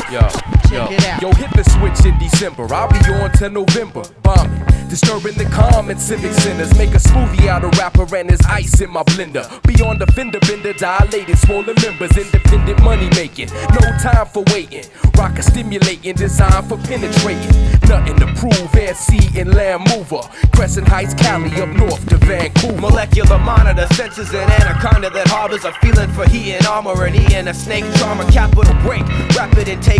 Check it out. Yo, hit the switch in December. I'll be on till November. Bombing, disturbing the calm in civic centers. Make a smoothie out of rapper and his ice in my blender. Beyond the fender bender, dilated, swollen members. Independent money making, no time for waiting. Rock a stimulating, designed for penetrating. Nothing to prove, air, sea, and land mover. Crescent Heights, Cali, up north to Vancouver. Molecular monitor, senses an anaconda that harbors a feeling for heat and armor. And E and a snake charmer, capital break, rapid intake.